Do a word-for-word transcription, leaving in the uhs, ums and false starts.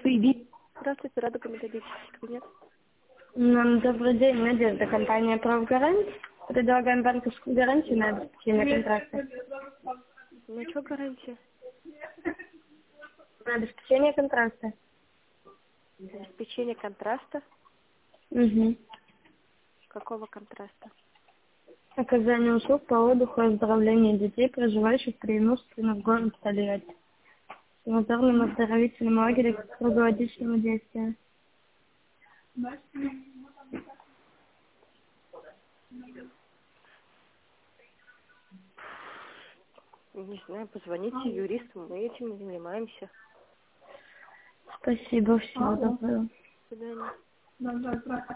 Фиби. Здравствуйте, Радуга методический кабинет. М, Добрый день, Надежда, компания «Правгарант». Предлагаем банковскую гарантию на обеспечение контракта. Ну что гарантия? На обеспечение контракта. Обеспечение контраста? Угу. Какого контраста? Оказание услуг по отдыху и оздоровлению детей, проживающих преимущественно в городе Тольятти. Санаторном оздоровительном лагере круглогодичного действия. Не знаю, позвоните юристу, мы этим не занимаемся. Спасибо, всего доброго. До свидания.